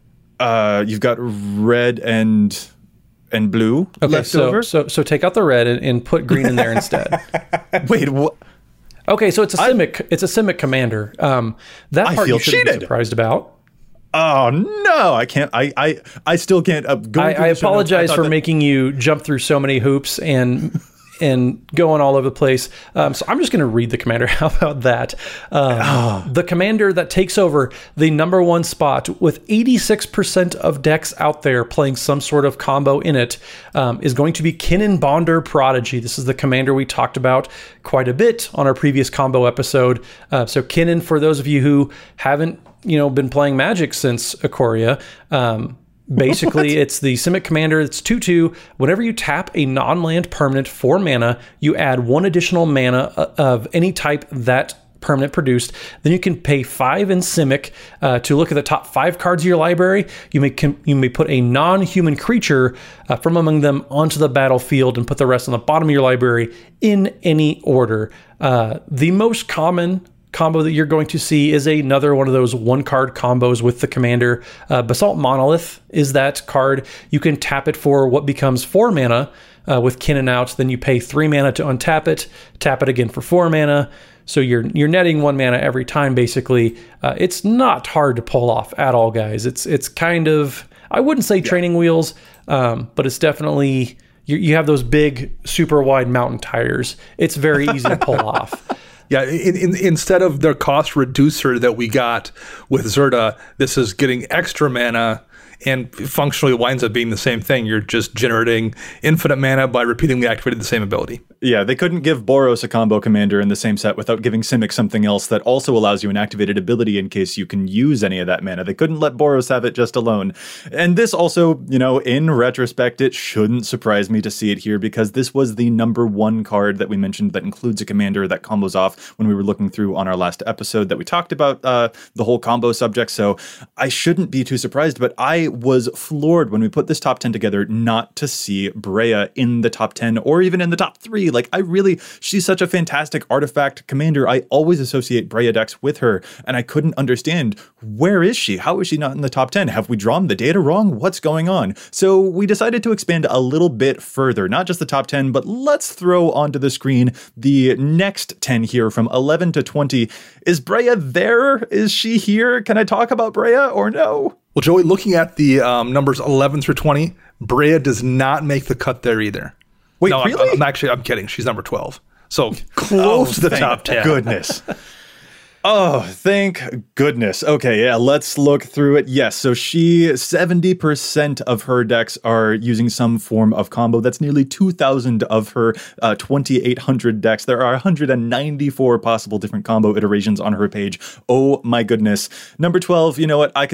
Speaker 1: Uh, you've got red and and blue
Speaker 2: Okay,
Speaker 1: left
Speaker 2: so,
Speaker 1: over?
Speaker 2: so so take out the red and, and put green in there instead.
Speaker 1: Wait, what?
Speaker 2: Okay, so it's a Simic. It's a Simic commander. Um, that
Speaker 1: I
Speaker 2: part
Speaker 1: feel
Speaker 2: you shouldn't
Speaker 1: cheated.
Speaker 2: be surprised about.
Speaker 1: Oh, no. I can't... I I, I still can't... Uh, go
Speaker 2: I,
Speaker 1: through
Speaker 2: I
Speaker 1: the show notes,
Speaker 2: apologize
Speaker 1: thought
Speaker 2: for
Speaker 1: that-
Speaker 2: making you jump through so many hoops and and going all over the place. Um, so I'm just going to read the commander. How about that? Um,
Speaker 1: Oh.
Speaker 2: The commander that takes over the number one spot with eighty-six percent of decks out there playing some sort of combo in it um, is going to be Kinnan Bonder Prodigy. This is the commander we talked about quite a bit on our previous combo episode. Uh, so Kinnan, for those of you who haven't, you know, been playing Magic since Ikoria, um, basically, it's the Simic commander. It's two two. Whenever you tap a non-land permanent for mana, you add one additional mana of any type that permanent produced. Then you can pay five in Simic uh, to look at the top five cards of your library. You may com- you may put a non-human creature uh, from among them onto the battlefield and put the rest on the bottom of your library in any order. Uh, the most common combo that you're going to see is another one of those one card combos with the commander. Uh, Basalt Monolith is that card. You can tap it for what becomes four mana uh, with Kinnan out. Then you pay three mana to untap it, tap it again for four mana. So you're you're netting one mana every time, basically. Uh, it's not hard to pull off at all, guys. It's it's kind of, I wouldn't say training wheels, um, but it's definitely, you, you have those big, super wide mountain tires. It's very easy to pull off.
Speaker 3: Yeah, in, in, instead of the cost reducer that we got with Zerda, this is getting extra mana and functionally winds up being the same thing. You're just generating infinite mana by repeatedly activating the same ability.
Speaker 1: Yeah, they couldn't give Boros a combo commander in the same set without giving Simic something else that also allows you an activated ability in case you can use any of that mana. They couldn't let Boros have it just alone. And this also, you know, in retrospect, it shouldn't surprise me to see it here because this was the number one card that we mentioned that includes a commander that combos off when we were looking through on our last episode that we talked about uh, the whole combo subject. So I shouldn't be too surprised, but I was floored when we put this top ten together not to see Breya in the top ten or even in the top three. Like, I really, she's such a fantastic artifact commander. I always associate Breya decks with her, and I couldn't understand, where is she? How is she not in the top ten? Have we drawn the data wrong? What's going on? So we decided to expand a little bit further, not just the top ten, but let's throw onto the screen the next ten here from eleven to twenty. Is Breya there? Is she here? Can I talk about Breya or no?
Speaker 3: Well, Joey, looking at the um, numbers eleven through twenty, Breya does not make the cut there either.
Speaker 1: Wait,
Speaker 3: no,
Speaker 1: really?
Speaker 3: I'm, I'm actually, I'm kidding. She's number twelve. So close
Speaker 1: Oh,
Speaker 3: to the
Speaker 1: thank
Speaker 3: top ten.
Speaker 1: Goodness. Oh, thank goodness. Okay, yeah, let's look through it. Yes, so she, seventy percent of her decks are using some form of combo. That's nearly two thousand of her uh, twenty-eight hundred decks. There are one hundred ninety-four possible different combo iterations on her page. Oh my goodness. Number twelve, you know what? I can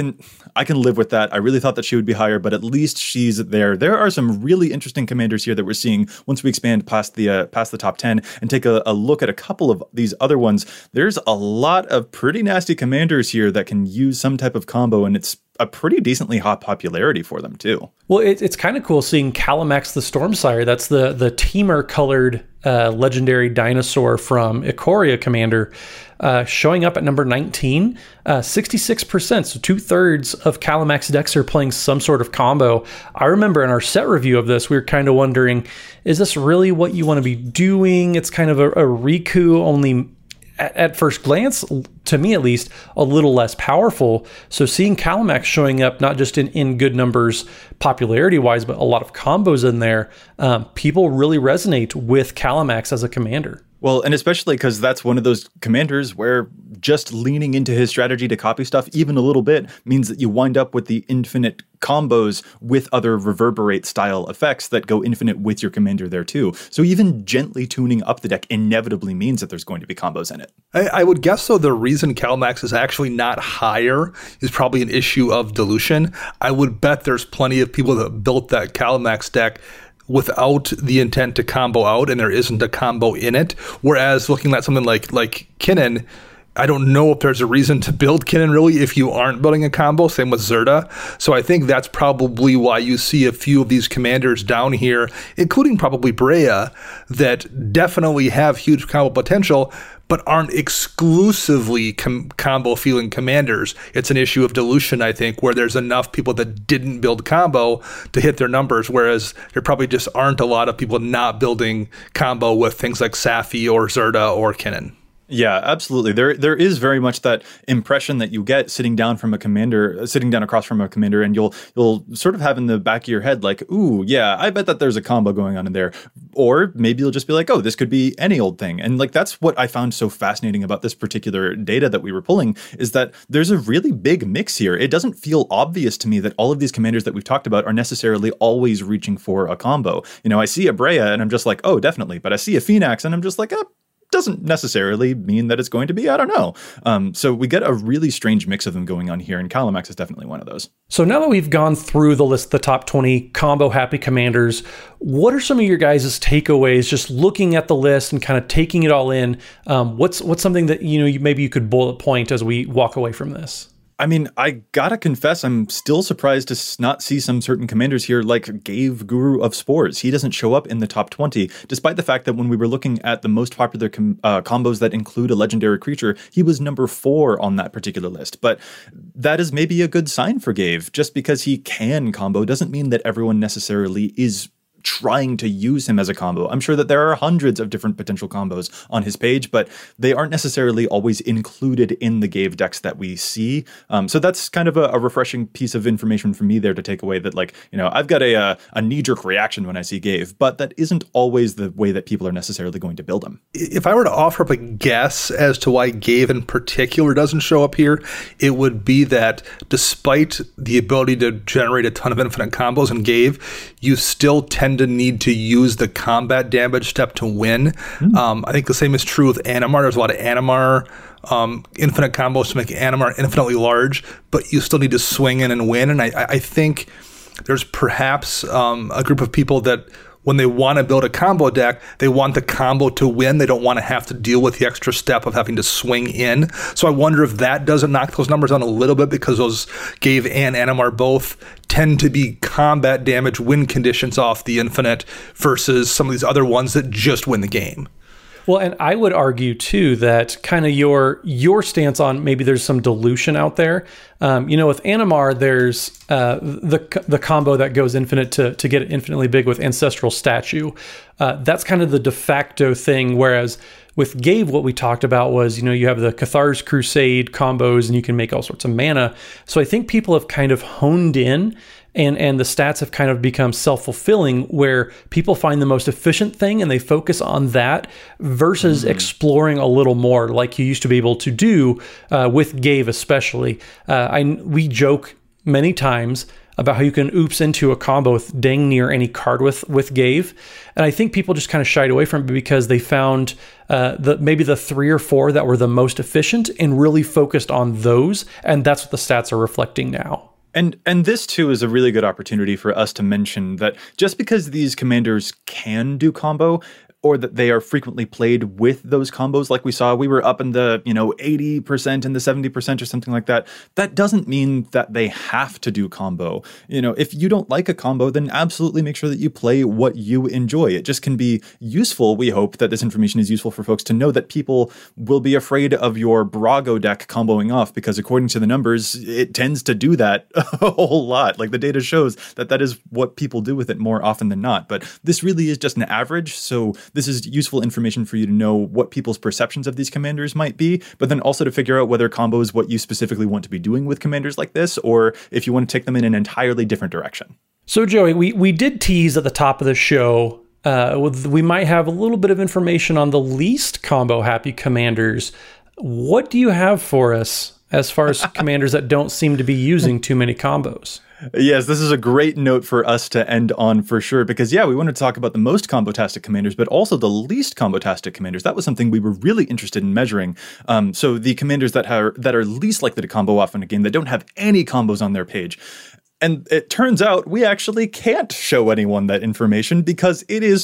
Speaker 1: I can live with that. I really thought that she would be higher, but at least she's there. There are some really interesting commanders here that we're seeing once we expand past the uh, past the top ten and take a, a look at a couple of these other ones. There's a lot of pretty nasty commanders here that can use some type of combo, and it's a pretty decently hot popularity for them too.
Speaker 2: Well, it, it's kind of cool seeing Calamax the Stormsire. That's the the teamer colored uh, legendary dinosaur from Ikoria Commander, uh, showing up at number nineteen, uh, sixty-six percent. So two thirds of Calamax decks are playing some sort of combo. I remember in our set review of this, we were kind of wondering, is this really what you want to be doing? It's kind of a, a Riku, only at first glance, to me at least, a little less powerful. So seeing Calamax showing up, not just in, in good numbers popularity-wise, but a lot of combos in there, um, people really resonate with Calamax as a commander.
Speaker 1: Well, and especially because that's one of those commanders where just leaning into his strategy to copy stuff even a little bit means that you wind up with the infinite combos with other reverberate style effects that go infinite with your commander there too. So even gently tuning up the deck inevitably means that there's going to be combos in it.
Speaker 3: I, I would guess, though, the reason Calamax is actually not higher is probably an issue of dilution. I would bet there's plenty of people that built that Calamax deck without the intent to combo out, and there isn't a combo in it. Whereas looking at something like like Kinnan, I don't know if there's a reason to build Kinnan really if you aren't building a combo. Same with Zerda. So I think that's probably why you see a few of these commanders down here, including probably Brea, that definitely have huge combo potential, but aren't exclusively com- combo-feeling commanders. It's an issue of dilution, I think, where there's enough people that didn't build combo to hit their numbers, whereas there probably just aren't a lot of people not building combo with things like Safi or Zerda or Kinnan.
Speaker 1: Yeah, absolutely. There, there is very much that impression that you get sitting down from a commander, sitting down across from a commander, and you'll, you'll sort of have in the back of your head like, "Ooh, yeah, I bet that there's a combo going on in there," or maybe you'll just be like, "Oh, this could be any old thing." And like that's what I found so fascinating about this particular data that we were pulling is that there's a really big mix here. It doesn't feel obvious to me that all of these commanders that we've talked about are necessarily always reaching for a combo. You know, I see a Brea and I'm just like, "Oh, definitely," but I see a Phoenix and I'm just like, "Oh." Doesn't necessarily mean that it's going to be. I don't know. Um, so we get a really strange mix of them going on here, and Calamax is definitely one of those.
Speaker 2: So now that we've gone through the list, the top twenty combo happy commanders, what are some of your guys' takeaways? Just looking at the list and kind of taking it all in. Um, what's what's something that you know you, maybe you could bullet point as we walk away from this?
Speaker 1: I mean, I gotta confess, I'm still surprised to not see some certain commanders here like Gave, Guru of Spores. He doesn't show up in the top twenty, despite the fact that when we were looking at the most popular com- uh, combos that include a legendary creature, he was number four on that particular list. But that is maybe a good sign for Gave. Just because he can combo doesn't mean that everyone necessarily is trying to use him as a combo. I'm sure that there are hundreds of different potential combos on his page, but they aren't necessarily always included in the Gave decks that we see. Um, so that's kind of a, a refreshing piece of information for me there to take away that, like, you know, I've got a, a, a knee-jerk reaction when I see Gave, but that isn't always the way that people are necessarily going to build him.
Speaker 3: If I were to offer up a guess as to why Gave in particular doesn't show up here, it would be that despite the ability to generate a ton of infinite combos in Gave, you still tend to need to use the combat damage step to win. Mm. Um, I think the same is true with Animar. There's a lot of Animar um, infinite combos to make Animar infinitely large, but you still need to swing in and win. And I, I think there's perhaps um, a group of people that when they want to build a combo deck, they want the combo to win. They don't want to have to deal with the extra step of having to swing in. So I wonder if that doesn't knock those numbers down a little bit, because those Gave and Animar both tend to be combat damage win conditions off the infinite versus some of these other ones that just win the game.
Speaker 2: Well, and I would argue too that kind of your your stance on maybe there's some dilution out there. Um, you know, with Animar, there's uh, the the combo that goes infinite to to get it infinitely big with Ancestral Statue. Uh, that's kind of the de facto thing. Whereas with Gave, what we talked about was, you know, you have the Cathar's Crusade combos and you can make all sorts of mana. So I think people have kind of honed in. And and the stats have kind of become self-fulfilling, where people find the most efficient thing and they focus on that versus mm-hmm. exploring a little more like you used to be able to do uh, with Gave especially. Uh, I we joke many times about how you can oops into a combo with dang near any card with with Gave. And I think people just kind of shied away from it because they found uh, the maybe the three or four that were the most efficient and really focused on those. And that's what the stats are reflecting now.
Speaker 1: And and this, too, is a really good opportunity for us to mention that just because these commanders can do combo, or that they are frequently played with those combos like we saw, we were up in the, you know, eighty percent and the seventy percent or something like that, that doesn't mean that they have to do combo. You know, if you don't like a combo, then absolutely make sure that you play what you enjoy. It just can be useful. We hope that this information is useful for folks to know that people will be afraid of your Brago deck comboing off, because according to the numbers, it tends to do that a whole lot. Like, the data shows that that is what people do with it more often than not. But this really is just an average, so this is useful information for you to know what people's perceptions of these commanders might be, but then also to figure out whether combo is what you specifically want to be doing with commanders like this, or if you want to take them in an entirely different direction.
Speaker 2: So, Joey, we, we did tease at the top of the show, uh, with, we might have a little bit of information on the least combo-happy commanders. What do you have for us as far as commanders that don't seem to be using too many combos?
Speaker 1: Yes, this is a great note for us to end on for sure, because yeah, we want to talk about the most combo-tastic commanders, but also the least combo-tastic commanders. That was something we were really interested in measuring. Um, so the commanders that are, that are least likely to combo off in a game, that don't have any combos on their page. And it turns out we actually can't show anyone that information because it is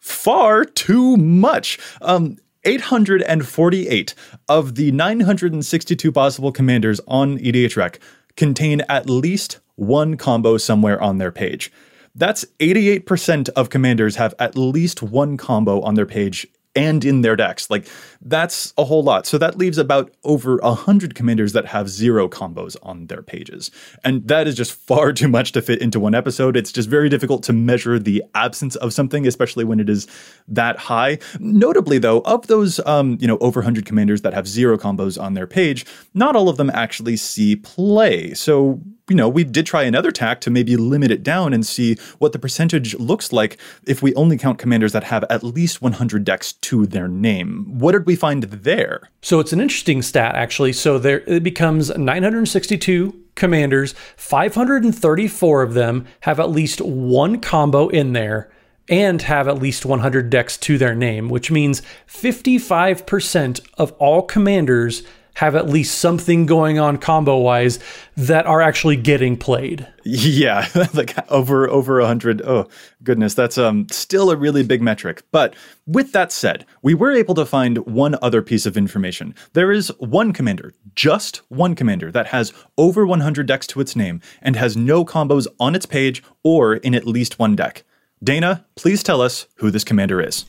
Speaker 1: far too much. Um, eight hundred forty-eight of the nine hundred sixty-two possible commanders on E D H Rec contain at least one combo somewhere on their page. That's eighty-eight percent of commanders have at least one combo on their page and in their decks. Like, that's a whole lot. So that leaves about over one hundred commanders that have zero combos on their pages. And that is just far too much to fit into one episode. It's just very difficult to measure the absence of something, especially when it is that high. Notably, though, of those, um, you know, over one hundred commanders that have zero combos on their page, not all of them actually see play. So, you know, we did try another tack to maybe limit it down and see what the percentage looks like if we only count commanders that have at least one hundred decks to their name. What did we find there?
Speaker 2: So it's an interesting stat, actually. So there it becomes nine hundred sixty-two commanders, five hundred thirty-four of them have at least one combo in there and have at least one hundred decks to their name, which means fifty-five percent of all commanders have at least something going on combo-wise that are actually getting played.
Speaker 1: Yeah, like over over one hundred. Oh, goodness, that's um still a really big metric. But with that said, we were able to find one other piece of information. There is one commander, just one commander, that has over one hundred decks to its name and has no combos on its page or in at least one deck. Dana, please tell us who this commander is.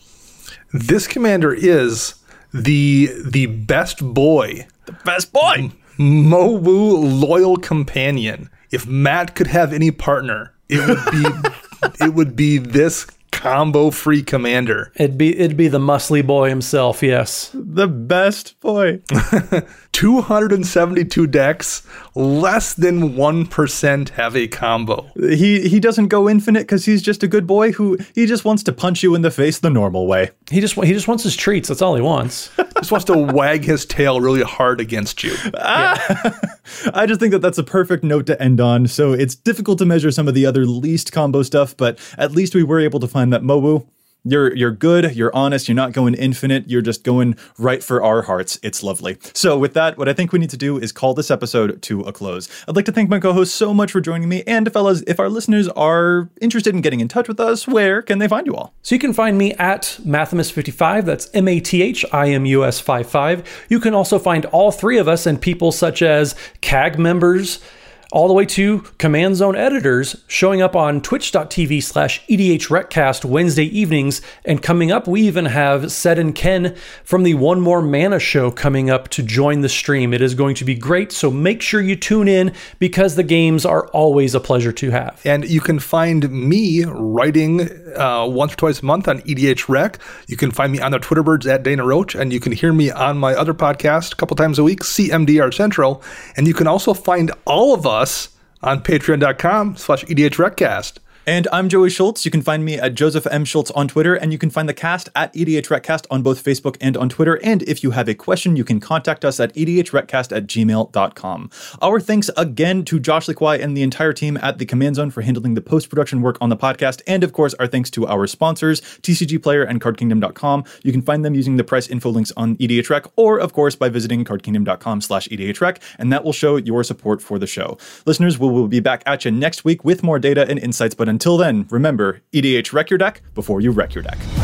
Speaker 3: This commander is the the best boy.
Speaker 1: The best boy!
Speaker 3: Mowu Loyal Companion. If Matt could have any partner, it would be it would be this combo-free commander.
Speaker 2: It'd be it'd be the muscly boy himself, yes.
Speaker 1: The best boy.
Speaker 3: two hundred seventy-two decks, less than one percent have a combo.
Speaker 1: He he doesn't go infinite because he's just a good boy who he just wants to punch you in the face the normal way.
Speaker 2: He just he just wants his treats. That's all he wants.
Speaker 3: Just wants to wag his tail really hard against you.
Speaker 1: Ah, I just think that that's a perfect note to end on. So it's difficult to measure some of the other least combo stuff, but at least we were able to find that Mowu, You're you're good, you're honest, you're not going infinite, you're just going right for our hearts. It's lovely. So with that, what I think we need to do is call this episode to a close. I'd like to thank my co-host so much for joining me. And fellas, if our listeners are interested in getting in touch with us, where can they find you all?
Speaker 2: So you can find me at Mathimus fifty-five. That's M A T H I M U S fifty-five. You can also find all three of us and people such as C A G members, all the way to Command Zone editors, showing up on twitch.tv slash EDHRecast Wednesday evenings. And coming up, we even have Sed and Ken from the One More Mana show coming up to join the stream. It is going to be great, so make sure you tune in because the games are always a pleasure to have.
Speaker 3: And you can find me writing uh, once or twice a month on E D H Rec. You can find me on the Twitter birds at Dana Roach, and you can hear me on my other podcast a couple times a week, C M D R Central. And you can also find all of us us on patreon.com slash EDHRecast.
Speaker 1: And I'm Joey Schultz. You can find me at Joseph M. Schultz on Twitter, and you can find the cast at EDHRecast on both Facebook and on Twitter. And if you have a question, you can contact us at edhrecast at gmail dot com. Our thanks again to Josh Lequai and the entire team at the Command Zone for handling the post-production work on the podcast. And of course, our thanks to our sponsors, T C G Player and card kingdom dot com. You can find them using the price info links on EDHRec, or of course by visiting card kingdom dot com slash EDHRec, and that will show your support for the show. Listeners, we will be back at you next week with more data and insights, but until then, remember, E D H wreck your deck before you wreck your deck.